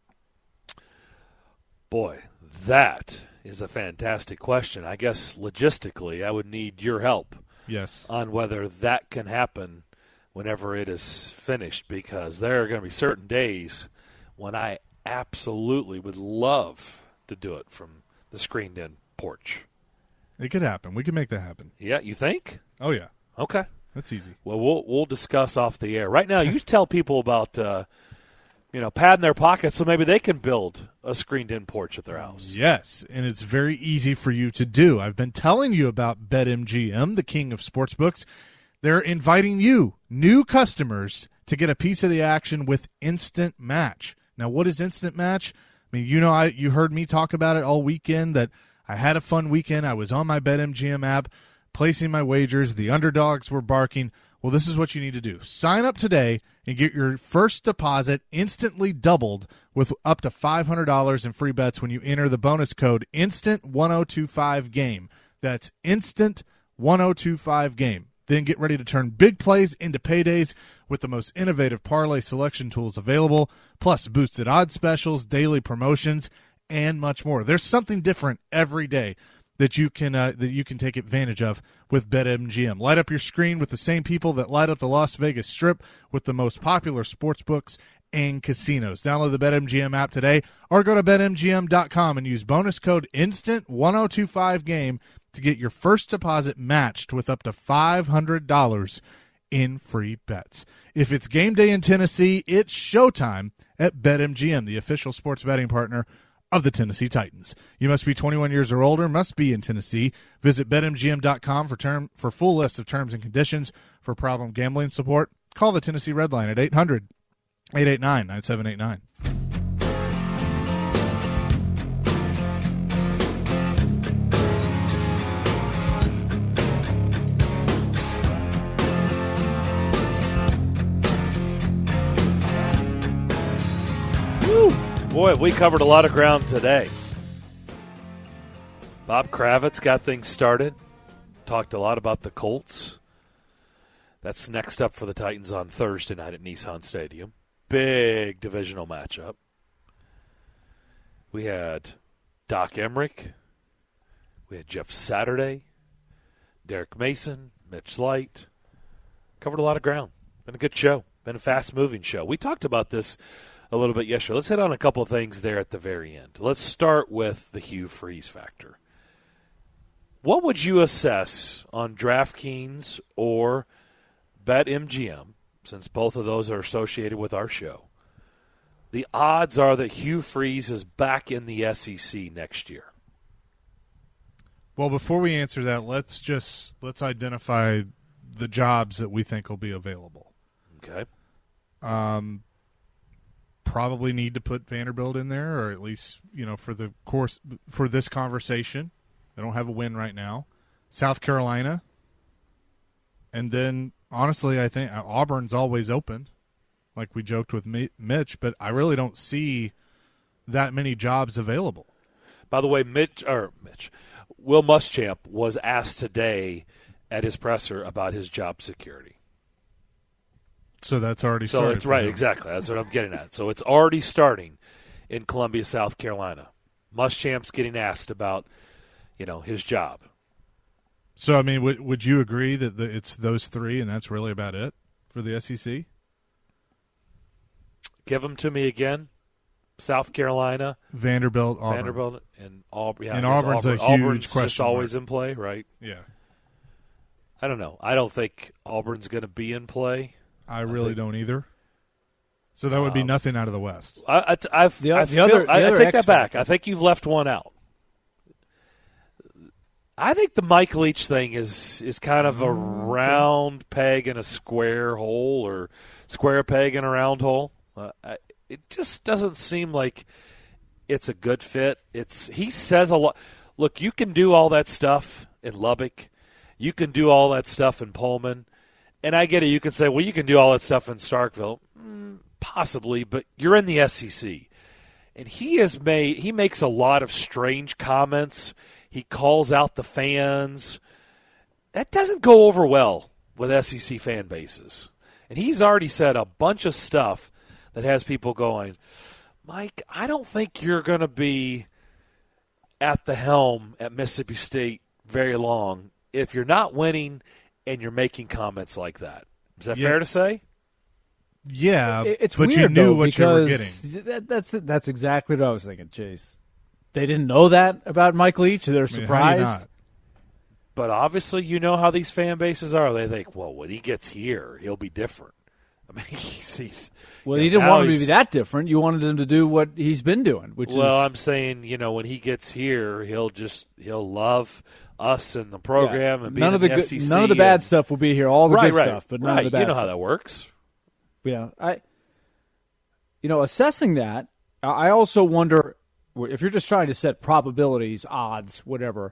Boy, that is a fantastic question. I guess logistically, I would need your help Yes. on whether that can happen whenever it is finished, because there are going to be certain days when I absolutely would love to do it from the screened-in porch. It could happen. We can make that happen. Yeah, you think? Oh yeah, Okay. that's easy. Well, we'll we'll discuss off the air. Right now, you tell people about uh, you know padding their pockets so maybe they can build a screened-in porch at their house. Yes, and it's very easy for you to do. I've been telling you about BetMGM, the king of sportsbooks. They're inviting you, new customers, to get a piece of the action with Instant Match. Now, what is Instant Match? I mean, you know, I you heard me talk about it all weekend, that I had a fun weekend. I was on my BetMGM app placing my wagers. The underdogs were barking. Well, this is what you need to do. Sign up today and get your first deposit instantly doubled with up to five hundred dollars in free bets when you enter the bonus code instant one oh two five game. That's instant one oh two five game. Then get ready to turn big plays into paydays with the most innovative parlay selection tools available, plus boosted odds specials, daily promotions, and much more. There's something different every day that you can uh, that you can take advantage of with BetMGM. Light up your screen with the same people that light up the Las Vegas Strip with the most popular sports books and casinos. Download the BetMGM app today or go to bet M G M dot com and use bonus code instant one oh two five game to get your first deposit matched with up to five hundred dollars in free bets. If it's game day in Tennessee, it's showtime at BetMGM, the official sports betting partner of the Tennessee Titans. You must be twenty-one years or older, must be in Tennessee. Visit bet M G M dot com for term for full list of terms and conditions. For problem gambling support, call the Tennessee Red Line at eight hundred, eight eight nine, nine seven eight nine. Boy, we covered a lot of ground today. Bob Kravitz got things started. Talked a lot about the Colts. That's next up for the Titans on Thursday night at Nissan Stadium. Big divisional matchup. We had Doc Emmerich. We had Jeff Saturday. Derek Mason. Mitch Light. Covered a lot of ground. Been a good show. Been a fast-moving show. We talked about this a little bit yesterday. Let's hit on a couple of things there at the very end. Let's start with the Hugh Freeze factor. What would you assess on DraftKings or BetMGM, since both of those are associated with our show? The odds are that Hugh Freeze is back in the S E C next year. Well, before we answer that, let's just let's identify the jobs that we think will be available. Okay. Um. Probably need to put Vanderbilt in there, or at least, you know, for the course for this conversation. They don't have a win right now. South Carolina, and then honestly, I think Auburn's always open, like we joked with Mitch. But I really don't see that many jobs available. By the way, Mitch or Mitch, Will Muschamp was asked today at his presser about his job security. So that's already so started. So it's right, exactly. That's what I'm getting at. So it's already starting in Columbia, South Carolina. Muschamp's getting asked about, you know, his job. So, I mean, w- would you agree that the, it's those three and that's really about it for the S E C? Give them to me again. South Carolina. Vanderbilt, Auburn. Vanderbilt, and Auburn. Yeah, and Auburn's Auburn. a huge Auburn's question just always mark. in play, right? Yeah. I don't know. I don't think Auburn's going to be in play. I really I think, don't either. So that would um, be nothing out of the West. I, I, I've, the, I, the feel, other, the I, other I take that expert. back. I think you've left one out. I think the Mike Leach thing is is kind of a round peg in a square hole, or square peg in a round hole. Uh, I, it just doesn't seem like it's a good fit. It's he says a lot. Look, you can do all that stuff in Lubbock. You can do all that stuff in Pullman. And I get it. You can say, well, you can do all that stuff in Starkville. Mm, possibly, but you're in the S E C. And he has made he makes a lot of strange comments. He calls out the fans. That doesn't go over well with S E C fan bases. And he's already said a bunch of stuff that has people going, Mike, I don't think you're going to be at the helm at Mississippi State very long if you're not winning and you're making comments like that. Is that yeah. fair to say? Yeah, it's but weird, you knew though, what you were getting. That, that's that's exactly what I was thinking, Chase. They didn't know that about Mike Leach. They're I mean, surprised. how do you not? But obviously you know how these fan bases are. They think, well, when he gets here, he'll be different. I mean, he's, he's well, you you know, didn't want him to he's, be that different. You wanted him to do what he's been doing, which well, is. I'm saying, you know, when he gets here, he'll just he'll love us and the program yeah. and be none in of the, the good, S E C. none of the bad and, stuff will be here. All the right, good right, stuff, but none right. of the bad You know stuff. how that works. Yeah, I, you know, assessing that, I also wonder if you're just trying to set probabilities, odds, whatever.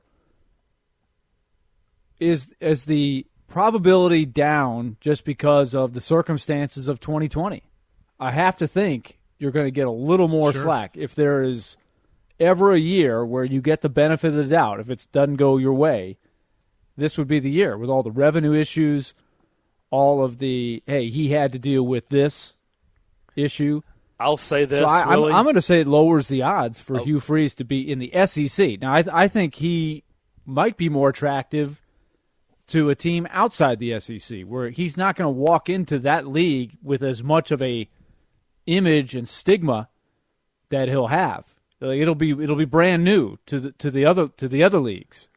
Is is the probability down just because of the circumstances of twenty twenty? I have to think you're going to get a little more Sure. slack if there is ever a year where you get the benefit of the doubt. If it doesn't go your way, this would be the year with all the revenue issues, all of the, hey, he had to deal with this issue. I'll say this, So I, Willie. I'm, I'm going to say it lowers the odds for Oh. Hugh Freeze to be in the S E C. Now, I, I think he might be more attractive to a team outside the S E C, where he's not going to walk into that league with as much of a image and stigma that he'll have. Like, it'll be it'll be brand new to the to the other to the other leagues.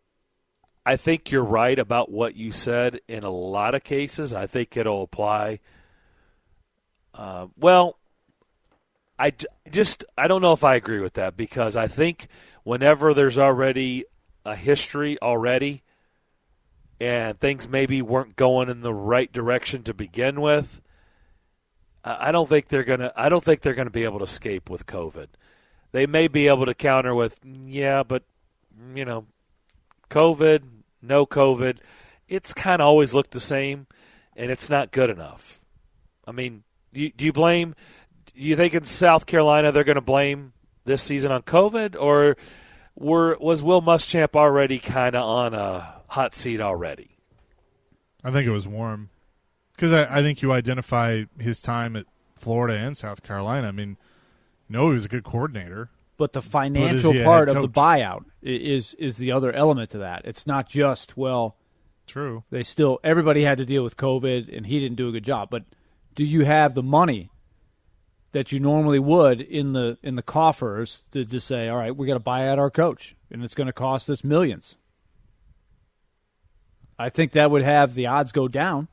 I think you're right about what you said in a lot of cases. I think it'll apply. Uh, well, I j- just I don't know if I agree with that, because I think whenever there's already a history already and things maybe weren't going in the right direction to begin with, I I don't think they're gonna. I don't think they're gonna be able to escape with COVID. They may be able to counter with, yeah, but you know, COVID, no COVID. It's kind of always looked the same, and it's not good enough. I mean, do you, do you blame? Do you think in South Carolina they're going to blame this season on COVID, or were was Will Muschamp already kind of on a hot seat already? I think it was warm. Because I, I think you identify his time at Florida and South Carolina. I mean, you know, he was a good coordinator. But the But financial is he a part head of the coach? buyout i- is is the other element to that. It's not just, well, True. they still everybody had to deal with COVID and he didn't do a good job. But do you have the money that you normally would in the in the coffers to just say, all right, we got to buy out our coach, and it's going to cost us millions? I think that would have the odds go down.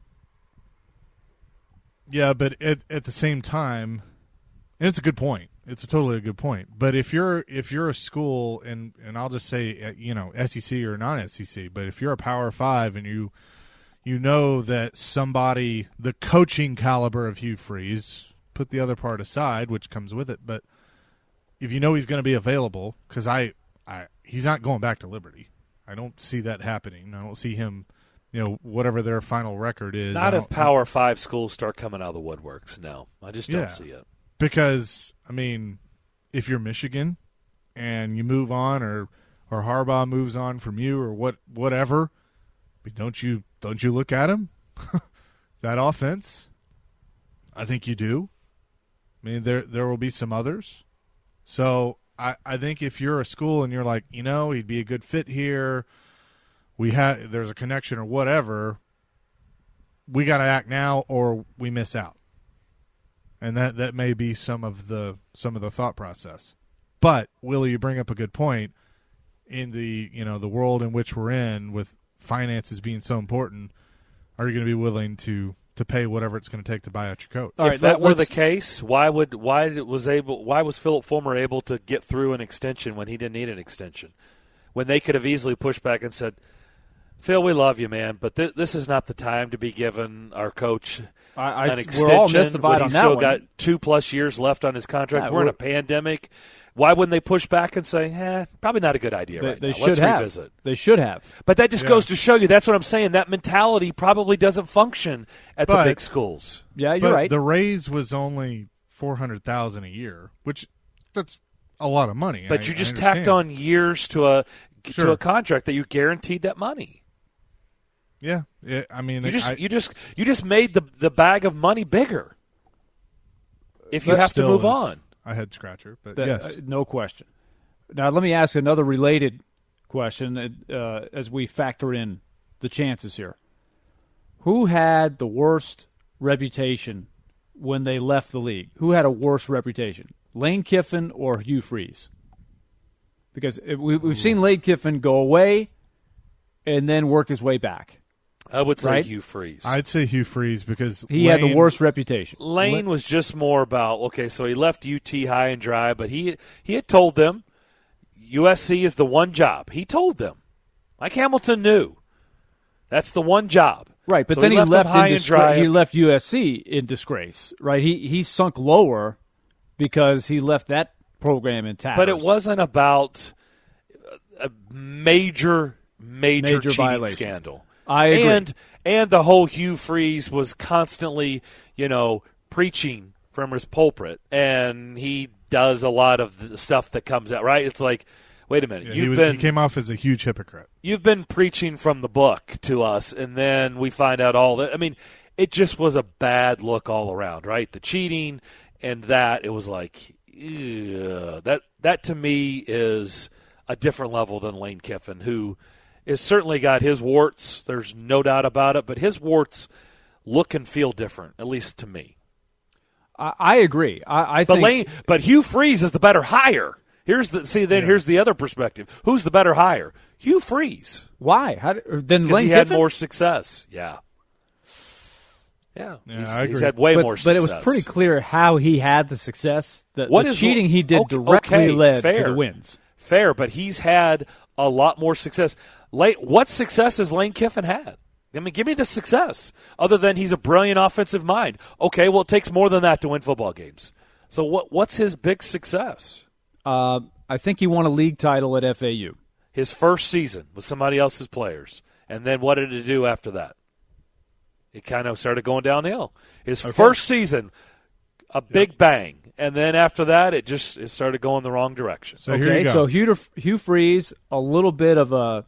Yeah, but at at the same time, and it's a good point. It's a totally a good point. But if you're if you're a school, and and I'll just say, uh, you know, S E C or non S E C, but if you're a Power Five and you you know that somebody, the coaching caliber of Hugh Freeze, put the other part aside, which comes with it, but if you know he's going to be available, because I, I he's not going back to Liberty. I don't see that happening. I don't see him, you know, whatever their final record is. Not I if don't- Power Five schools start coming out of the woodworks. No, I just don't Yeah. see it. Because, I mean, if you're Michigan and you move on, or or Harbaugh moves on from you, or what whatever, but don't you don't you look at him? That offense? I think you do. I mean, there there will be some others. So I, I think if you're a school and you're like, you know, he'd be a good fit here, we have there's a connection or whatever, we got to act now or we miss out. And that, that may be some of the some of the thought process. But Willie, you bring up a good point. In the you know the world in which we're in, with finances being so important, are you going to be willing to to pay whatever it's going to take to buy out your coach? All if right, that let- were the let's- case, why would why did- was able why was Philip Fulmer able to get through an extension when he didn't need an extension? When they could have easily pushed back and said, "Phil, we love you, man, but th- this is not the time to be giving our coach I, I, an we're extension all mystified when on he's that still one. got two plus years left on his contract. Yeah, we're in a we're- pandemic. Why wouldn't they push back and say, eh, probably not a good idea They, right they now. should Let's have. revisit." They should have. But that just Yeah. goes to show you, that's what I'm saying, that mentality probably doesn't function at But- the big schools. Yeah, you're but right. the raise was only four hundred thousand dollars a year, which that's a lot of money. But I- you I just tacked understand. on years to a to Sure. a contract that you guaranteed that money. Yeah, yeah, I mean, You just I, you just you just made the the bag of money bigger. If you that have to still move is on. a head scratcher. But That- yes, uh, no question. Now, let me ask another related question uh, as we factor in the chances here. Who had the worst reputation when they left the league? Who had a worse reputation, Lane Kiffin or Hugh Freeze? Because it- we, we've seen Lane Kiffin go away and then work his way back. I would say Right? Hugh Freeze. I'd say Hugh Freeze because He had the Lane- worst reputation. Lane was just more about, okay, so he left U T high and dry, but he he had told them U S C is the one job. He told them. Mike Hamilton knew. That's the one job. Right, but So then he he left left, him high in and disgra- dry. he left U S C in disgrace, right? He he sunk lower because he left that program in tatters. But it wasn't about a major, major, Major cheating violations. scandal. I agree. And and the whole Hugh Freeze was constantly, you know, preaching from his pulpit, and he does a lot of the stuff that comes out, right? It's like, wait a minute, Yeah, you've he, was, been he came off as a huge hypocrite. you've been preaching from the book to us, and then we find out all that. I mean, it just was a bad look all around, right? The cheating and that, it was like, ew, that that to me is a different level than Lane Kiffin, who has certainly got his warts. There's no doubt about it, but his warts look and feel different, at least to me. I, I agree. I, I But think Lane, but Hugh Freeze is the better hire. Here's the see. Then Yeah. here's the other perspective. Who's the better hire? Hugh Freeze, why? How did, then because Lane he had Kiffin? more success. Yeah, yeah. Yeah, he's, I he's agree. had way but, more but success. it was pretty clear how he had the success. The, What the is- cheating he did okay, directly okay, led to fair. the wins. Fair, but he's had a lot more success. Late, what success has Lane Kiffin had? I mean, give me the success, other than he's a brilliant offensive mind. Okay, well, it takes more than that to win football games. So what? what's his big success? Uh, I think he won a league title at F A U. His first season with somebody else's players. And then what did it do after that? It kind of started going downhill. His first season, a big bang. And then after that, it just it started going the wrong direction. So here Okay, you go. so Hugh, Hugh Freeze, a little bit of a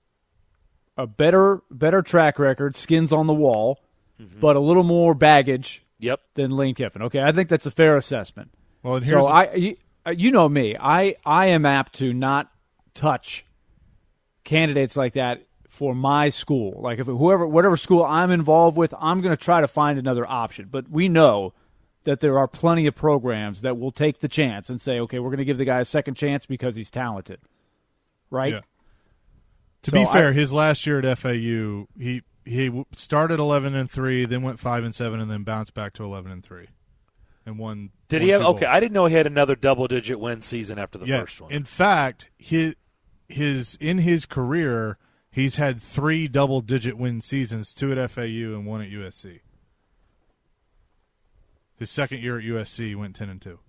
a better better track record, skins on the wall, Mm-hmm. but a little more baggage Yep. than Lane Kiffin. Okay, I think that's a fair assessment. well, and here's So I, you, you know me, I I am apt to not touch candidates like that for my school. Like if whoever whatever school I'm involved with, I'm going to try to find another option. But we know that there are plenty of programs that will take the chance and say, okay, we're going to give the guy a second chance because he's talented, right? Yeah. To So be I- fair, his last year at F A U, he he w- started eleven and three, then went five and seven, and then bounced back to eleven and three, and won. Did won he have? two Okay, bowls. I didn't know he had another double-digit win season after the yeah. first one. In fact, his his in his career, he's had three double-digit win seasons: two at F A U and one at U S C. His second year at U S C, he went ten and two.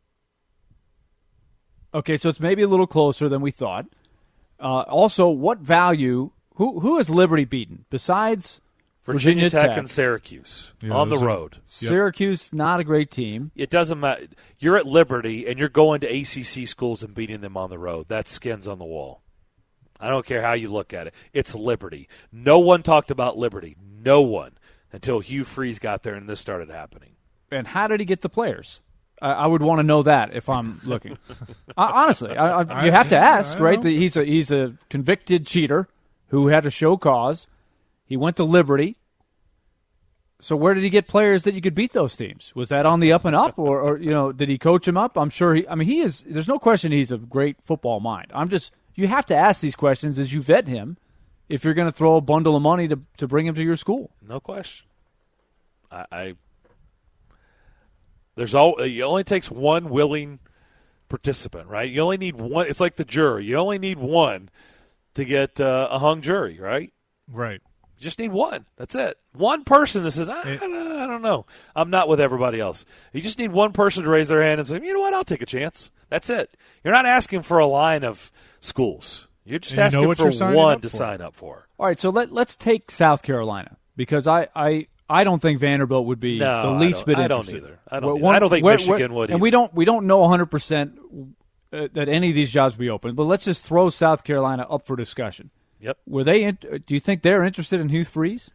Okay, so it's maybe a little closer than we thought. Uh, also, what value? Who who has Liberty beaten besides Virginia, Virginia Tech, Tech? and Syracuse Yeah, on the those are- road. Syracuse, not a great team. It doesn't matter. You're at Liberty, and you're going to A C C schools and beating them on the road. That's skins on the wall. I don't care how you look at it. It's Liberty. No one talked about Liberty. No one until Hugh Freeze got there and this started happening. And how did he get the players? I, I would want to know that if I'm looking. uh, honestly, I, I, you have to ask, I right? know. That he's a he's a convicted cheater who had to show cause. He went to Liberty. So where did he get players that you could beat those teams? Was that on the up and up, or, or you know, did he coach him up? I'm sure he. I mean, he is. There's no question he's a great football mind. I'm just. You have to ask these questions as you vet him, if you're going to throw a bundle of money to to bring him to your school. No question. I, I there's all. It only takes one willing participant, right? You only need one. It's like the jury. You only need one to get uh, a hung jury, right? Right. You just need one. That's it. One person that says, I, I, don't, I don't know. I'm not with everybody else. You just need one person to raise their hand and say, you know what, I'll take a chance. That's it. You're not asking for a line of schools. You're just And you know asking what for you're signing one up to for. sign up for. All right, so let let's take South Carolina because I I, I don't think Vanderbilt would be No, the I least don't- bit I don't interested. either. I don't Well, either. one- I don't think where- Michigan where- would And we either. don't we don't know one hundred percent uh, that any of these jobs will be open. But let's just throw South Carolina up for discussion. Yep. Were they? In, do you think they're interested in Hugh Freeze?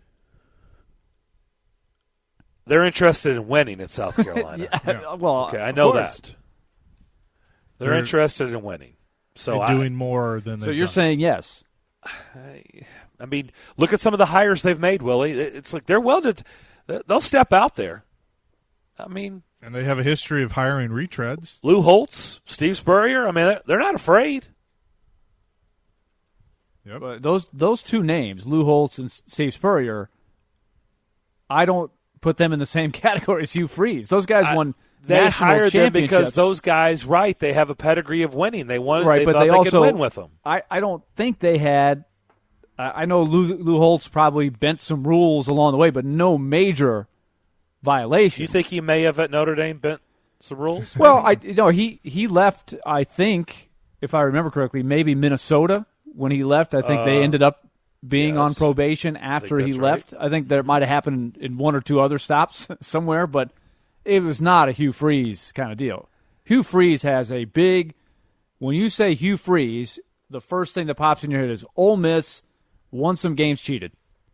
They're interested in winning at South Carolina. Yeah. Well, Okay, I of know course. that. They're, They're- interested in winning. So And I, doing more than So they've you're done. saying yes? I mean, look at some of the hires they've made, Willie. It's like they're willing to – they'll step out there. I mean, And they have a history of hiring retreads. Lou Holtz, Steve Spurrier, I mean, they're- they're not afraid. Yep. But those those two names, Lou Holtz and Steve Spurrier, I don't put them in the same category as Hugh Freeze. Those guys I- won They national hired them because championships. those guys, right, they have a pedigree of winning. They wanted, right, they but thought they they also could win with them. I, I don't think they had I I know Lou, Lou Holtz probably bent some rules along the way, but no major violations. You think he may have at Notre Dame bent some rules? Well, I you know he he left. I think, if I remember correctly, maybe Minnesota when he left. I think uh, they ended up being yes. on probation after he left. Right. I think that might have happened in one or two other stops somewhere, but it was not a Hugh Freeze kind of deal. Hugh Freeze has a big. When you say Hugh Freeze, the first thing that pops in your head is Ole Miss won some games cheated.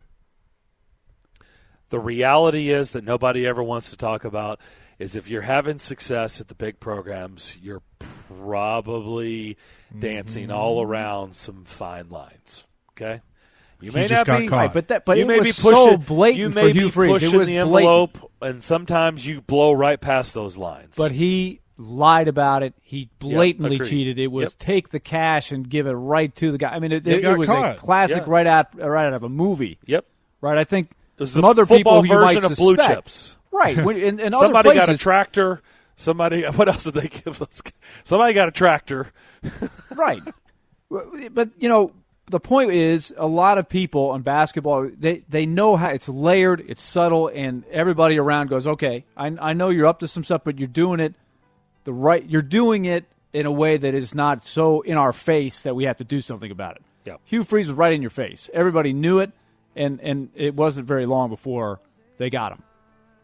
The reality is that nobody ever wants to talk about is if you're having success at the big programs, you're probably mm-hmm. dancing all around some fine lines. Okay, you may he just not got be, caught. Right, but that, but you it may was be pushing, so blatant you may for be Hugh Freeze. pushing It was the blatant. envelope, and sometimes you blow right past those lines. But he lied about it. He blatantly yep, cheated. It was yep. take the cash and give it right to the guy. I mean, it, He it, got it was caught. a classic Yeah. right out right out of a movie. Yep, Right. I think it was some the other people football who you might version of Blue suspect. Chips. Right. When, in, in Somebody other places, got a tractor. Somebody. What else did they give those? Somebody got a tractor. Right. But, you know, the point is a lot of people on basketball, they, they know how it's layered, it's subtle, and everybody around goes, okay, I, I know you're up to some stuff, but you're doing it the right. You're doing it in a way that is not so in our face that we have to do something about it. Yep. Hugh Freeze was right in your face. Everybody knew it, and, and it wasn't very long before they got him.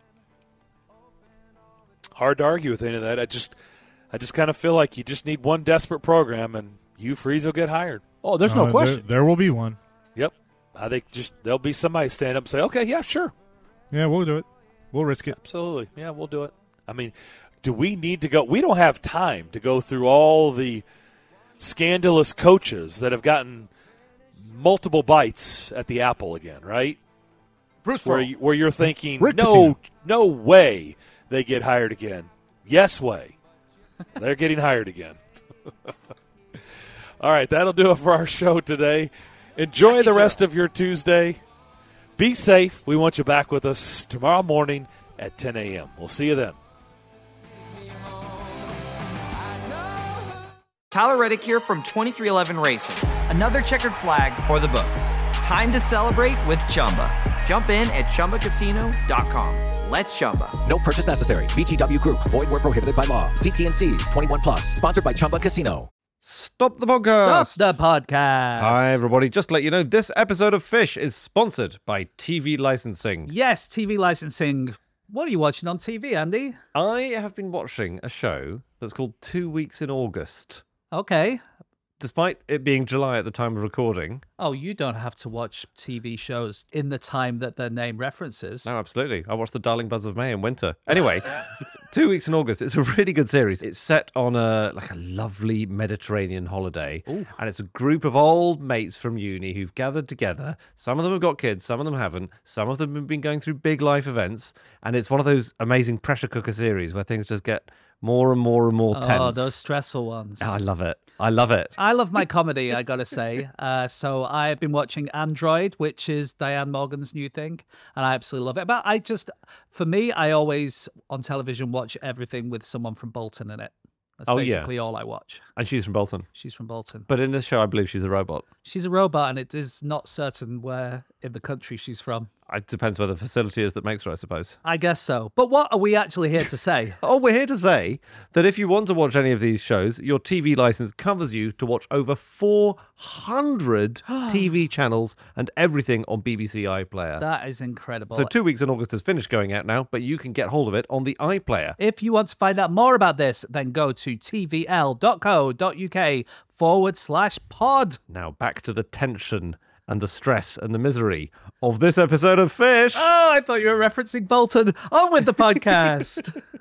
Hard to argue with any of that. I just, I just kind of feel like you just need one desperate program, and Hugh Freeze will get hired. Oh, there's no Uh, question. There, there will be one. Yep. I think just there'll be somebody stand up and say, "Okay, yeah, sure, Yeah, we'll do it. We'll risk it. absolutely, yeah, we'll do it." I mean, do we need to go? We don't have time to go through all the scandalous coaches that have gotten multiple bites at the apple again, right? Bruce Where, Pearl. you, where you're thinking, Rick no, Pitino. no way they get hired again. Yes way. They're getting hired again. All right, that'll do it for our show today. Enjoy the rest of your Tuesday. Be safe. We want you back with us tomorrow morning at ten a.m. We'll see you then. Tyler Reddick here from twenty-three eleven Racing. Another checkered flag for the books. Time to celebrate with Chumba. Jump in at Chumba Casino dot com. Let's Chumba. No purchase necessary. V G W Group. Void where prohibited by law. See T and C's. twenty-one plus. Sponsored by Chumba Casino. Stop the podcast. Stop the podcast. Hi, everybody. Just to let you know, this episode of Fish is sponsored by T V licensing. Yes, T V licensing. What are you watching on T V, Andy? I have been watching a show that's called Two Weeks in August. Okay. Despite it being July at the time of recording. Oh, you don't have to watch T V shows in the time that their name references. No, absolutely. I watched The Darling Buzz of May in winter. Anyway, Two Weeks in August. It's a really good series. It's set on a like a lovely Mediterranean holiday. Ooh. And it's a group of old mates from uni who've gathered together. Some of them have got kids, some of them haven't. Some of them have been going through big life events. And it's one of those amazing pressure cooker series where things just get more and more and more tense. Oh, those stressful ones. Oh, I love it. I love it. I love my comedy, I gotta say. Uh, so I've been watching Android, which is Diane Morgan's new thing, and I absolutely love it. But I just, for me, I always on television watch everything with someone from Bolton in it. That's Oh, yeah. basically all I watch. And she's from Bolton. She's from Bolton. But in this show, I believe she's a robot. She's a robot, and it is not certain where in the country she's from. It depends where the facility is that makes her, I suppose. I guess so. But what are we actually here to say? Oh, we're here to say that if you want to watch any of these shows, your T V license covers you to watch over four hundred T V channels and everything on B B C iPlayer. That is incredible. So Two Weeks in August has finished going out now, but you can get hold of it on the iPlayer. If you want to find out more about this, then go to tvl.co.uk forward slash pod. Now back to the tension and the stress and the misery of this episode of Fish. Oh, I thought you were referencing Bolton. On with the podcast.